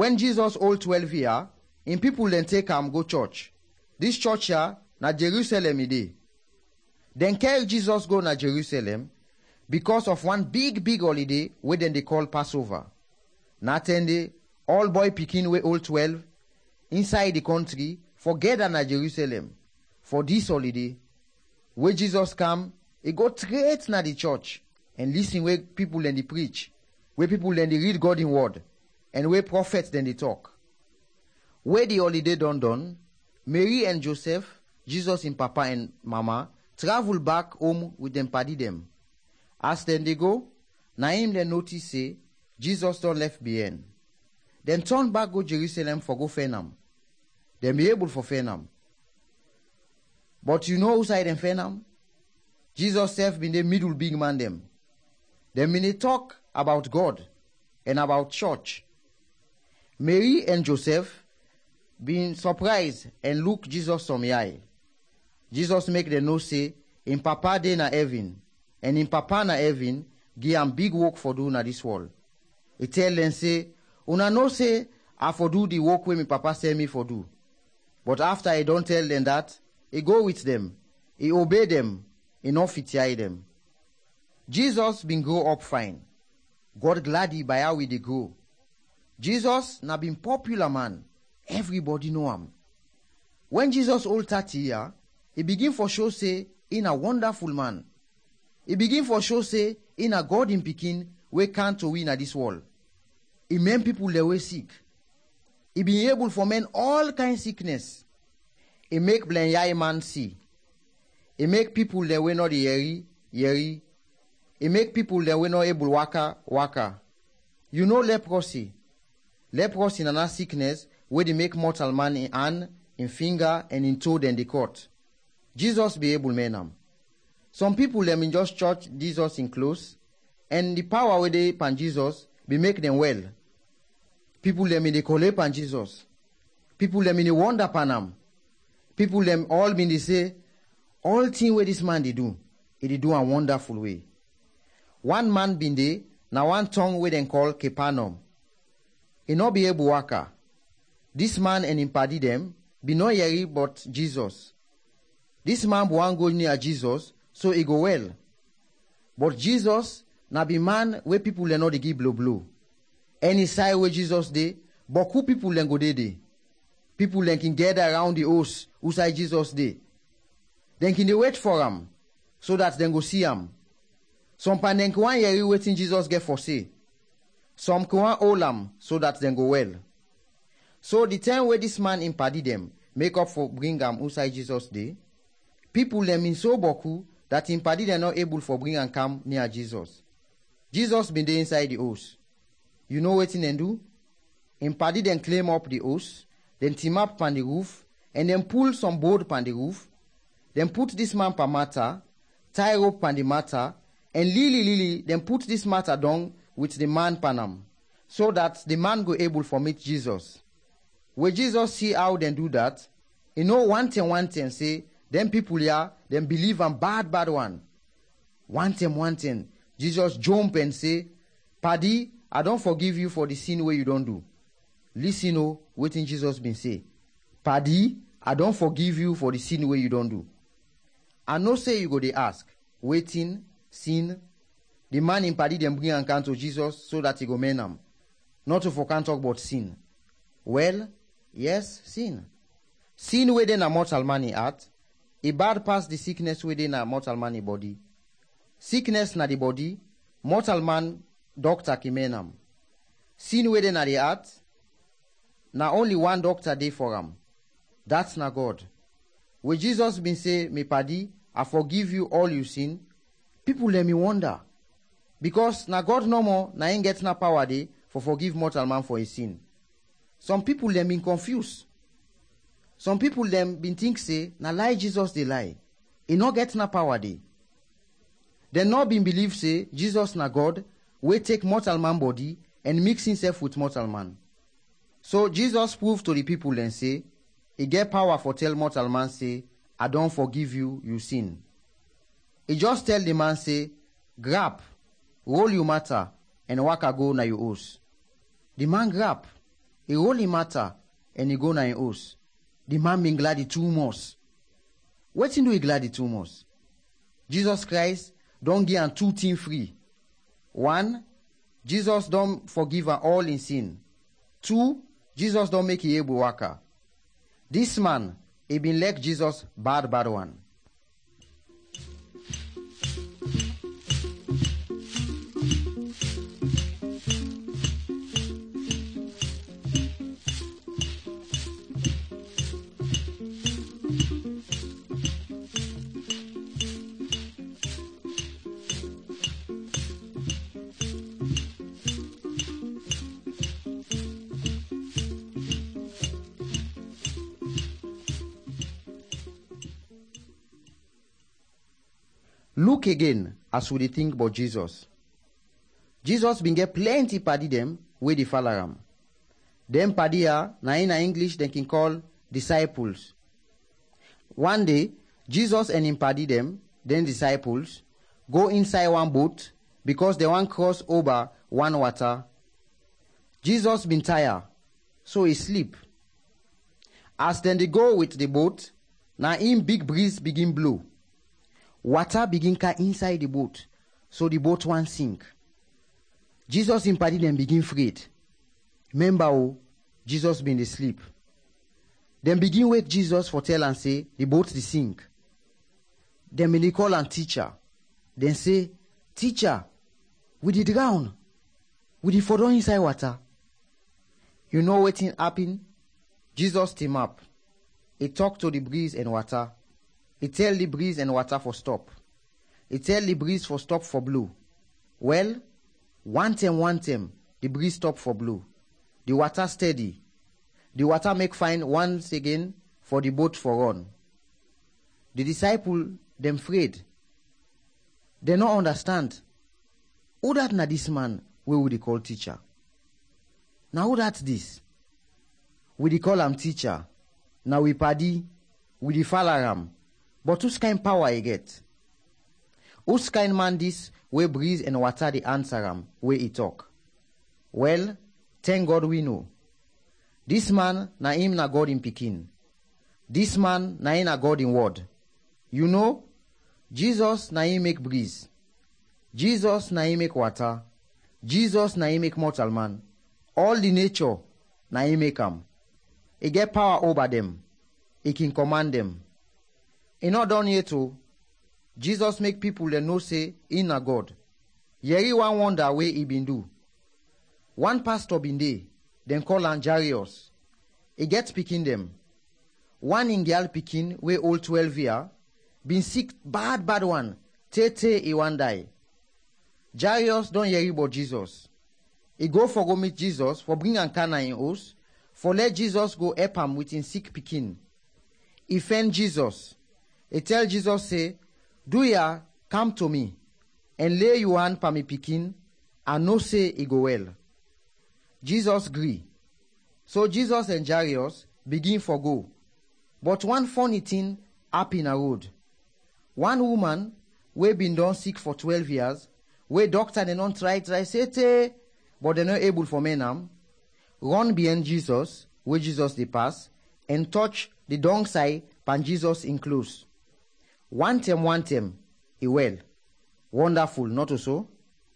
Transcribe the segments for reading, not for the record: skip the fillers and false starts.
When Jesus hold 12 here, in people then take am go church. This church here, na Jerusalem e dey. Then carry Jesus go na Jerusalem because of one big holiday wey dem dey call Passover. Na ten day, all boy pikin wey hold 12 inside the country forget na Jerusalem for this holiday. Wey Jesus come, he go straight na the church and listen where people then dey preach, where people then dey read God in word, and where prophets then dey talk. Where the holiday done, Mary and Joseph, Jesus in papa and mama, travel back home with them paddy them. As then they go, na him then notice say, Jesus don't left behind. Then turn back go Jerusalem for go Fenam. Then be able for Fenam. But you know who side them Fenam? Jesus self been the middle big man them. Then when they talk about God and about church, Mary and Joseph been surprised and look Jesus some eye. Jesus make them know say, in papa dey na heaven, and in papa na heaven, give am big work for do na this world. He tell them say, una know say, I for do the work wey my papa send me for do. But after he don't tell them that, he go with them, he obey them, he not fit hear them. Jesus been grow up fine. God glad by how he dey grow. Jesus na been popular man. Everybody know him. When Jesus old 30 year, he begin for show say, in a wonderful man. He begin for show say, in a God in pikin, we can't to win at this world. He mend people they were sick. He be able for men all kind sickness. He make blind eye man see. He make people they were not yeri. He make people they were not able waka. You know leprosy. Leprosy is another sickness where they make mortal man in hand, in finger, and in toe then they cut. Jesus be able men am. Some people them in just church Jesus in close, and the power where they pan Jesus be make them well. People them in the call pan Jesus. People them in the wonder pan am. People them all been they say, all thing where this man they do a wonderful way. One man been there, now one tongue where they call Capernaum. He not be able waka. This man and him paddy them be no yeri but Jesus. This man won't go near Jesus, so he go well. But Jesus na be man where people le not give blow. Any side where Jesus dey, but who people then go dey. People then can gather around the house who side Jesus dey. Then can they wait for him, so that then go see him. Some pan then can yeri waiting Jesus get for say. Some can hold him, so that then go well. So the time where this man impaddy them, make up for bring him who side Jesus dey, people them in so boku that impaddy they not able for bring and come near Jesus. Jesus been there inside the house. You know what they do? Impaddy then climb up the house, then team up on the roof, and then pull some board on the roof, then put this man per matter, tie rope on the matter, and lily, then put this matter down with the man panam, so that the man go able for meet Jesus. When Jesus see how they do that, he know one thing say, them people here, them believe I'm bad one. One thing, Jesus jump and say, Paddy, I don't forgive you for the sin where you don't do. Listen, oh, waiting Jesus been say, Paddy, I don't forgive you for the sin where you don't do. I no say you go they ask, waiting, sin. The man in Paddy them bring and come to Jesus so that he go men am. Not to for can talk about sin. Well, yes, sin. Sin within a mortal man in heart. A bad pass the sickness within a mortal man in body. Sickness na the body, mortal man doctor kimenam. Sin within a the heart, na only one doctor dey for him. That's na God. When Jesus been say, me paddy, I forgive you all you sin, people let me wonder. Because na God no more, na ain't get na power dey for forgive mortal man for his sin. Some people them been confused. Some people them been think say, na lie Jesus they lie. He not get na power dey. They not been believe say, Jesus na God, we take mortal man body and mix himself with mortal man. So Jesus proved to the people and say, he get power for tell mortal man say, I don't forgive you, you sin. He just tell the man say, grab, roll your matter, and waka go na your house. The man grab. He roll him matter and he go na him house. The man been glad too much. Wetin do he glad too much? Jesus Christ don give am 2 things free. 1, Jesus don forgive am all in sin. 2, Jesus don make he able waka. This man, he been like Jesus bad one. Look again as we dey think about Jesus. Jesus been get plenty padi dem wey dey follow am. Dem padi na in English dem can call disciples. One day, Jesus and him padi dem, then disciples, go inside one boat because they want cross over one water. Jesus been tired, so he sleep. As dem dey go with the boat, na him big breeze begin blow. Water begin come inside the boat, so the boat wan sink. Jesus in padi dem begin afraid. Remember, Jesus been dey sleep. Dem begin wake Jesus for tell am say the boat dey sink. Dem dey call am teacher. Dem say, "Teacher, we dey drown. We dey fall down inside water." You know wetin happen? Jesus team up. He talk to the breeze and water. He tell the breeze and water for stop. He tell the breeze for stop for blow. Well, one time, the breeze stop for blow. The water steady. The water make fine once again for the boat for run. The disciple, them afraid. They not understand. Who that na this man we would call teacher? Now who that this? We dey call him teacher. Now we padi, we dey follow am. But whose kind power he get? Whose kind man this wey breeze and water dey answer am, wey he talk? Well, thank God we know. This man na him na God in pikin. This man na him na God in word. You know, Jesus na him make breeze. Jesus na him make water. Jesus na him make mortal man. All the nature na him make am. He get power over them. He can command them. He not done yet too. Jesus make people they know say he na God. Yeri one wonder way he been do. One pastor been dey, then call am Jairus. He get pikin them. One in girl pikin wey old 12 year, been sick bad one. Tete he wan die. Jairus don yeri about Jesus. He go for go meet Jesus for bring am Cana in house, for let Jesus go help am with him sick pikin. He find Jesus. He tell Jesus say, "Do ya come to me and lay your hand pa me pikin, and no say he go well." Jesus gree. So Jesus and Jairus begin for go. But one funny thing happen a road. One woman wey been done sick for 12 years, wey doctor they don't try say, but they not able for men am, run behind Jesus, where Jesus they pass, and touch the dung side pan Jesus in close. One time, he well. Wonderful, not so?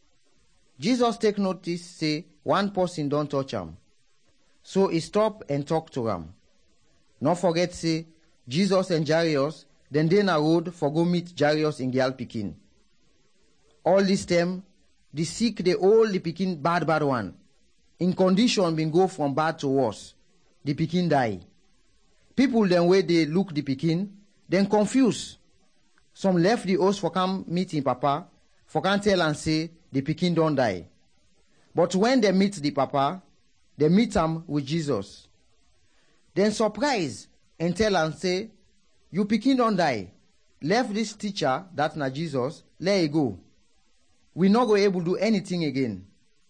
Jesus take notice, say, one person don't touch him. So he stop and talk to him. Not forget, say, Jesus and Jairus, then they na road for go meet Jairus in girl pikin. All this time, the sick, they all the pikin bad one. In condition been go from bad to worse. The pikin die. People then where they look the pikin, then confused. Some left the house for come meet him papa, for can tell and say the pikin don't die. But when they meet the papa, they meet him with Jesus. Then surprise and tell and say, "You pikin don't die. Left this teacher, that na Jesus, let it go. We not go able to do anything again."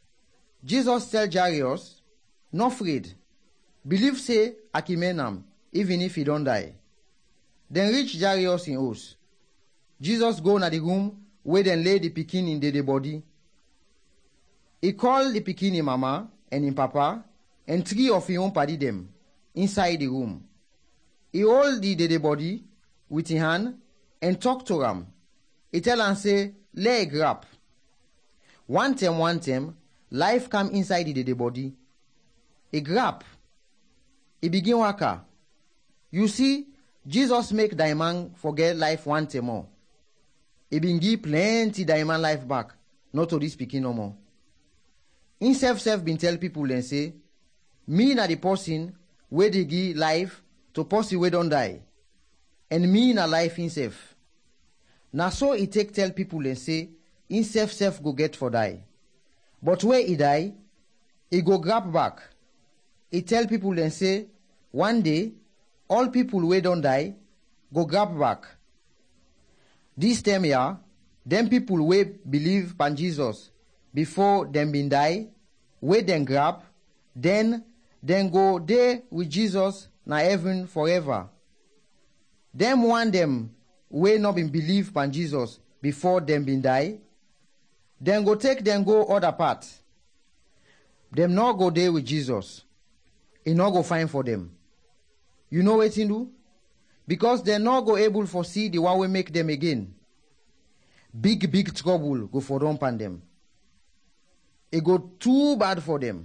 Jesus tell Jairus, "No afraid. Believe say Akimenam, even if he don't die." Then reach Jairus in house. Jesus go na the room where then lay the pikin in the body. He call the pikin in mama and in papa, and 3 of his own party them inside the room. He hold the dead body with his hand and talk to am. He tell am say, lay grab. One time, life come inside the dead body. He grab. He begin waka. You see, Jesus make diamond forget life one time more. He been give plenty diamond life back, not to this speaking no more. Himself been tell people and say, me na the person where they give life to person where don't die, and me na life himself. Na so he take tell people and say, himself go get for die. But where he die, he go grab back. He tell people and say, one day, all people where don't die, go grab back. This time here, them people where believe pan Jesus before them been die, where them grab, then go there with Jesus na heaven forever. Them want them where not been believe pan Jesus before them been die, then go take them go other part. Them not go there with Jesus. He not go find for them. You know what he do? Because they not go able to see the one we make them again. Big trouble go for them pan them. It go too bad for them.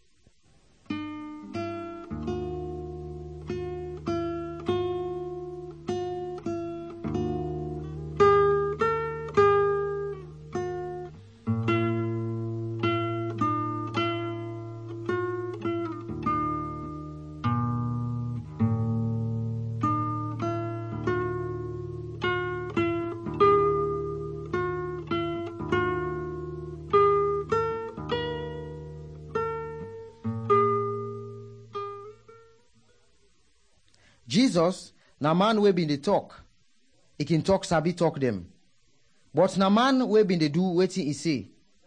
Jesus, na man we been dey talk. He can talk, sabi talk them. But na man we been dey do wetin he say.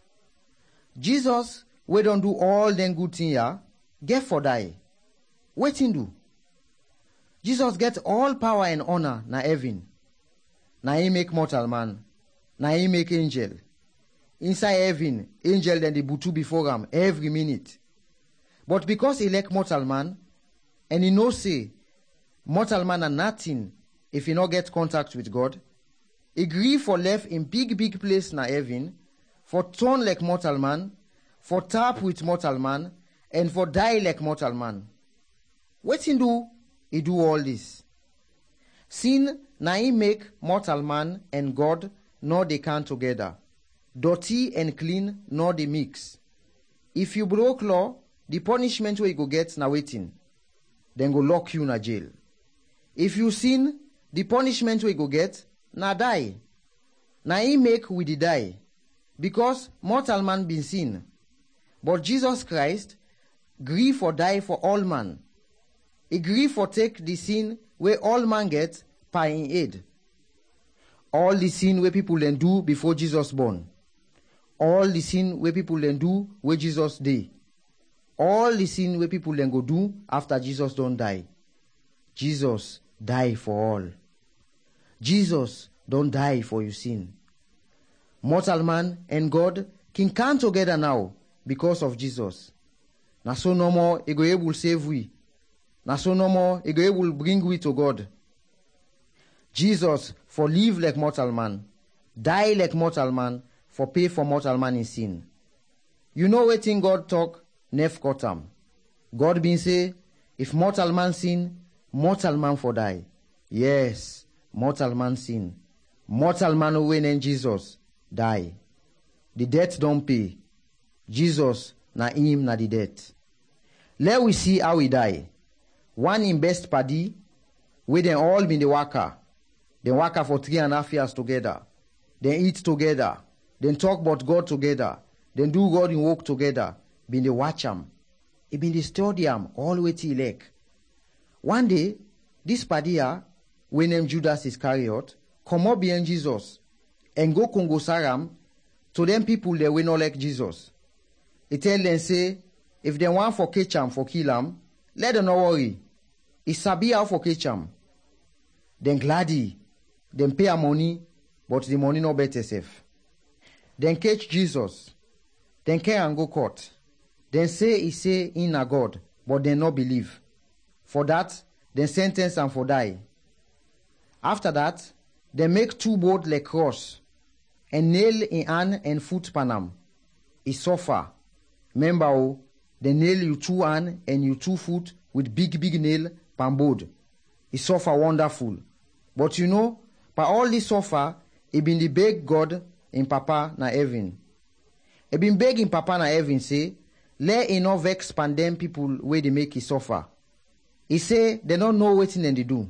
Jesus, we don't do all them good thing here, get for die. Wetin do? Jesus get all power and honor na heaven. Na he make mortal man. Na he make angel. Inside heaven, angel then dey butu before him every minute. But because he like mortal man, and he know say, mortal man are nothing if he not get contact with God, he gree for left in big place na heaven, for turn like mortal man, for tap with mortal man, and for die like mortal man. Wetin do? He do all this. Sin na he make mortal man and God nor they can together. Dirty and clean nor they mix. If you broke law, the punishment where you go get na waiting. Then go lock you na jail. If you sin, the punishment we go get, na die. Na he make we the die, because mortal man been sin. But Jesus Christ gree for die for all man. He gree for take the sin where all man get by in aid. All the sin where people then do before Jesus born. All the sin where people then do where Jesus day. All the sin where people then go do after Jesus don't die. Jesus die for all. Jesus don't die for your sin. Mortal man and God can come together now because of Jesus. Na so no more he go able save we. Na so no more he go able bring we to God. Jesus for live like mortal man, die like mortal man, for pay for mortal man in sin. You know wetin God talk, nef kotam. God been say, if mortal man sin, mortal man for die. Yes, mortal man sin. Mortal man who win Jesus die. The debt don't pay. Jesus na him na the debt. Let we see how he die. One in best paddy, where they all been the worker. They work for 3.5 years together. They eat together. Then talk about God together. Then do God in work together. Been the watch him. He been the study him all the way till like. One day, this paddy here, we named Judas Iscariot, come up behind Jesus and go Congo Saram to them people that we not like Jesus. He tell them say, if they want for catch him, for kill him, let them not worry. He sabi how for catch him. Then gladly, then pay her money, but the money no better safe. Then catch Jesus. Then carry and go court. Dem say he say he na God, but dem no believe. For that, dem sentence am for die. After that, dem make 2 board like cross, and nail in hand and foot pan am. He suffer. Remember o, dem nail you 2 hand and you 2 foot with big nail pan board. He suffer wonderful. But you know, by all this suffer, he been the beg God in Papa na heaven. He been begging Papa na heaven say, let he no vex pan dem people wey dey make he suffer. He say they don't know wetin dem dey do.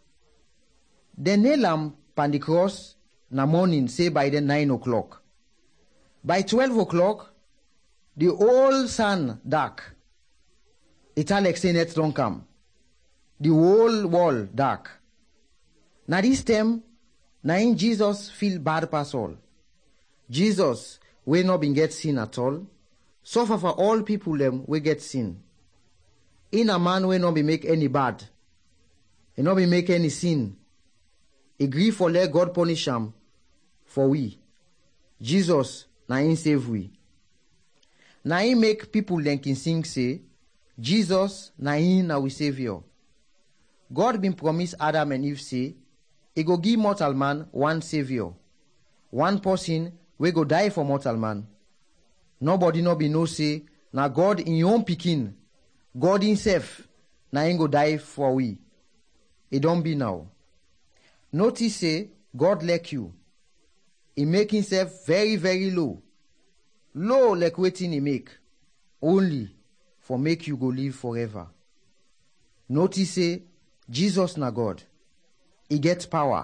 Dem nail am pan the cross na morning, say by the 9 o'clock. By 12 o'clock, the whole sun dark. It all like say net don come. The whole wall dark. Na this time, na in Jesus feel bad pass all. Jesus, wey no been get sin at all, suffer for all people them wey get sin. In a man wey no be make any bad, he no be make any sin. He gree for let God punish him for we. Jesus na him save we. Na him make people dem can sing say, Jesus na him na we savior. God been promise Adam and Eve say, he go give mortal man one savior, one person wey go die for mortal man. Nobody no be know say, na God in your own pikin, God himself, na him go die for we. It don't be now. Notice say, God like you. He make himself very low. Low like wetin he make. Only for make you go live forever. Notice say, Jesus na God. He get power.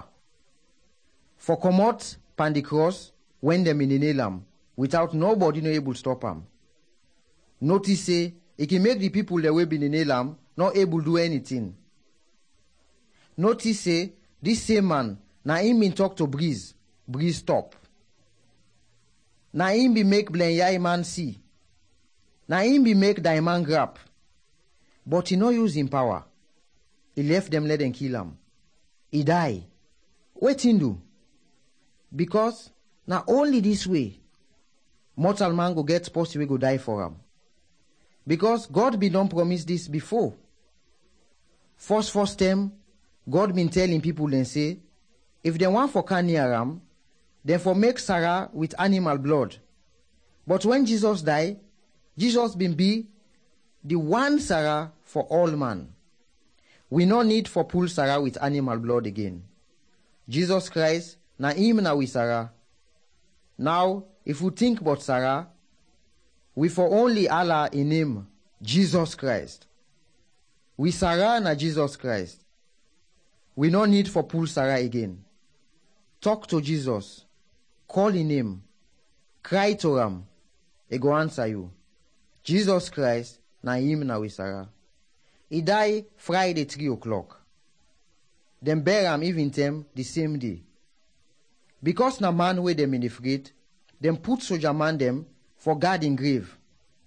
For comot pan the cross when dem in the nail am, without nobody no able stop am. Notice say, he can make the people that will be in the nail am not able do anything. Notice say, this same man, na him been talk to breeze stop. Na him be make blind eye man see. Na him be make die man grab. But he no use him power. He left them, let them kill him. He die. Wetin do? Because na only this way mortal man go get person wey go die for him. Because God been don promise this before. First time, God been telling people then say, if they want for can near am, then for make Sarah with animal blood. But when Jesus die, Jesus been be the one Sarah for all man. We no need for pull Sarah with animal blood again. Jesus Christ, na him na we Sarah. Now, if we think about Sarah, we for only Allah in him, Jesus Christ. We Sarah na Jesus Christ. We no need for pull Sarah again. Talk to Jesus. Call in him. Cry to him. He go answer you. Jesus Christ, na him na we Sarah. He die Friday 3 o'clock. Dem bury am even them the same day. Because na man wey dem in the freight, dem put soldier man dem for guard in grave.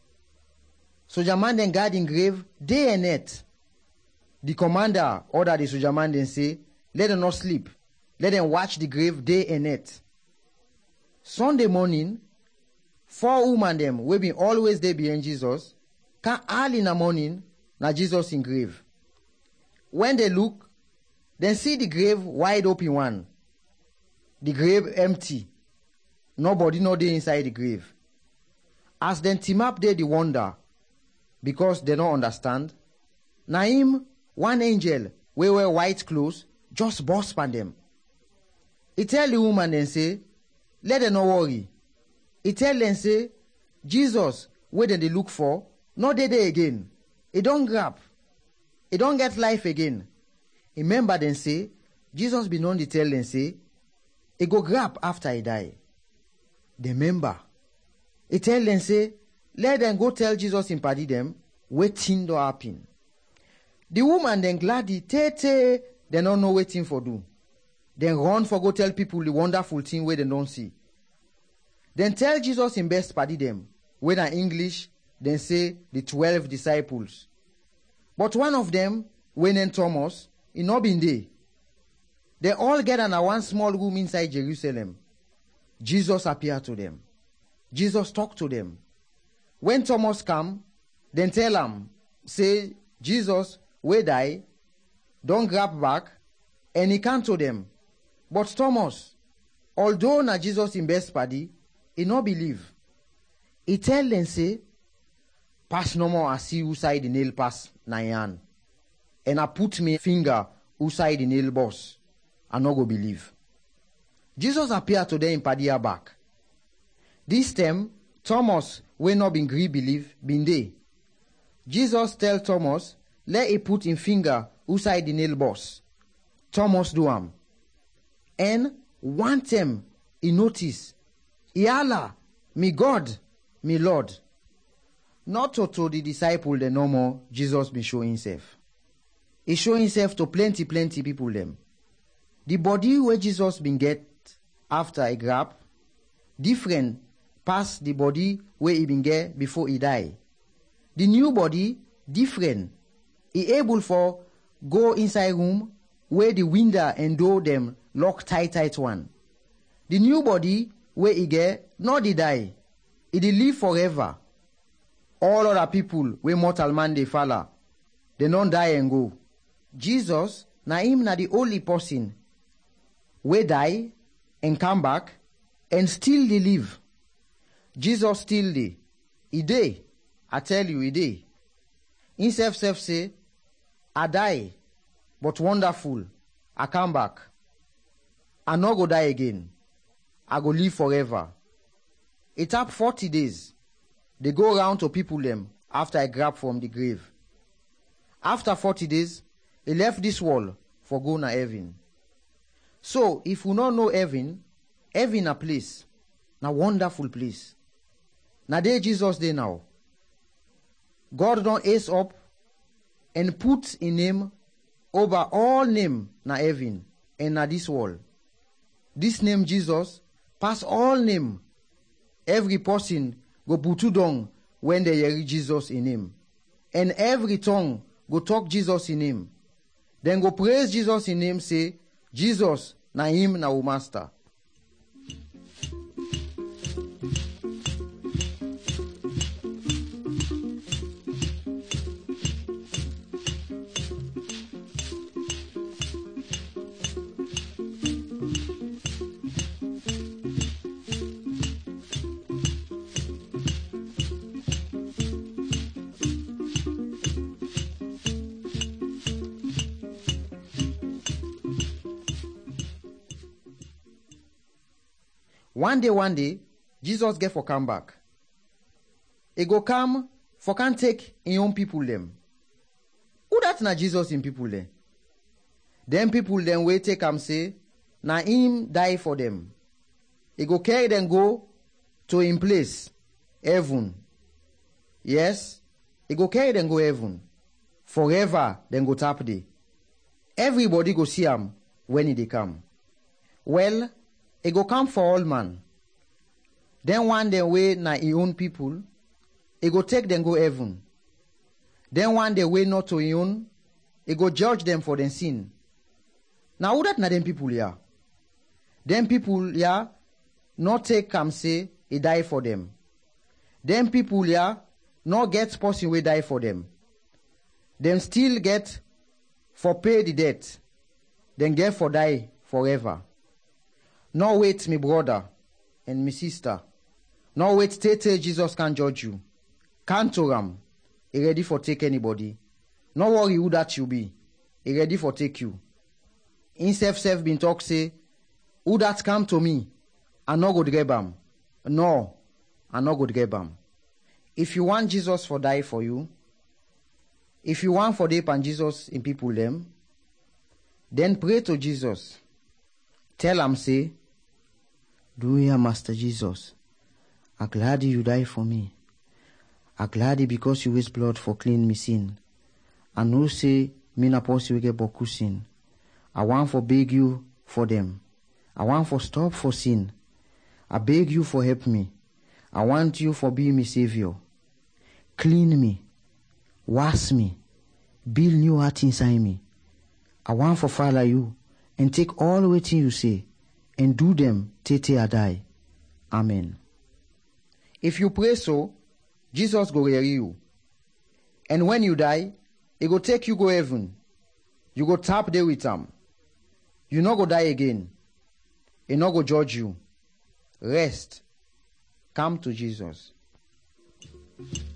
Soldier man dem guard in grave day and night. The commander order the soldier man dem say, let them not sleep. Let them watch the grave day and night. Sunday morning, 4 women dem wey been always there behind Jesus, come early in the morning, na Jesus in grave. When they look, they see the grave wide open one. The grave empty. Nobody no dey inside the grave. As them team up there, the wonder, because they don't understand. Na him, one angel, wey wear white clothes, just burst pan them. He tell the woman and say, let them no worry. He tell them say, Jesus, where they look for, no dey there again. He don't grab. He don't get life again. Remember them say, Jesus be known to tell them say, he go grab after he die. They remember. He tell them say, let them go tell Jesus in party them, wetin do happen. The woman then gladly, they don't know wetin for do. Then run for go tell people the wonderful thing where they don't see. Then tell Jesus in best party them, when in English, then say the 12 disciples. But one of them, when in Thomas, he not been there. They all get in a one small room inside Jerusalem. Jesus appeared to them. Jesus talked to them. When Thomas come, then tell am, say, Jesus, wey die, don grab back, and he come to them. But Thomas, although na Jesus in best padi, he no believe. He tell them, say, pass no more, I see who side the nail pass na yan. And I put me finger who side the nail boss. I no go believe. Jesus appear to them in padia back. This time, Thomas, wey not been gree believe, been there. Jesus tell Thomas, let he put him finger who side the nail boss. Thomas do am. And one time, he notice, Allah, me God, me Lord. Not to the disciple the no more, Jesus been show himself. He show himself to plenty people them. The body where Jesus been get after a grab, different past the body where he been get before he die. The new body, different. He able for go inside room where the window and door them lock tight one. The new body where he get, not he die. He dey live forever. All other people where mortal man they follow, they don't die and go. Jesus, na him na the only person where die and come back and still they live. Jesus still dey. He dey. I tell you, he dey. Himself say, I die, but wonderful. I come back. I no go die again. I go live forever. It up 40 days. They go around to people them after I grab from the grave. After 40 days, he left this world for go na heaven. So, if you not know heaven a place, na wonderful place. Na there Jesus dey now. God don't ace up and put in name over all name na heaven and na this world. This name Jesus pass all name. Every person go put down when they hear Jesus in him. And every tongue go talk Jesus in him. Then go praise Jesus in him, say, Jesus na him na o master. One day, Jesus get for come back. He go come for can take in own people them. Who that na Jesus in people them? Them people them wey take am say, na him die for them. He go carry them go to him place, heaven. Yes, he go carry them go heaven. Forever, then go tap day. Everybody go see him when he dey come. Well, he go come for all man. Then one day way na his own people, he go take them go heaven. Then one day way not to his own, he go judge them for their sin. Now who that na them people here? Them people here not take am say he die for them. Them people here not get person we die for them. Them still get for pay the debt. Then get for die forever. No wait, me brother and me sister. No wait, till Jesus can judge you. Can't to him. He ready for take anybody. No worry who that you be. He ready for take you. In self been talk say, who that come to me, I no go grab him. No, I no go grab him. If you want Jesus for die for you, if you want for dey pan Jesus in people them, then pray to Jesus. Tell him say, do ya Master Jesus, I'm glad you die for me. I'm glad because you waste blood for clean me sin. I know say me na person we get boku sin. I want for beg you for them. I want for stop for sin. I beg you for help me. I want you for be me savior. Clean me, wash me, build new heart inside me. I want for follow you and take all waiting you say and do them till I die. Amen. If you pray so, Jesus go rear you. And when you die, he go take you go heaven. You go tap there with him. You no go die again. He no go judge you. Rest. Come to Jesus.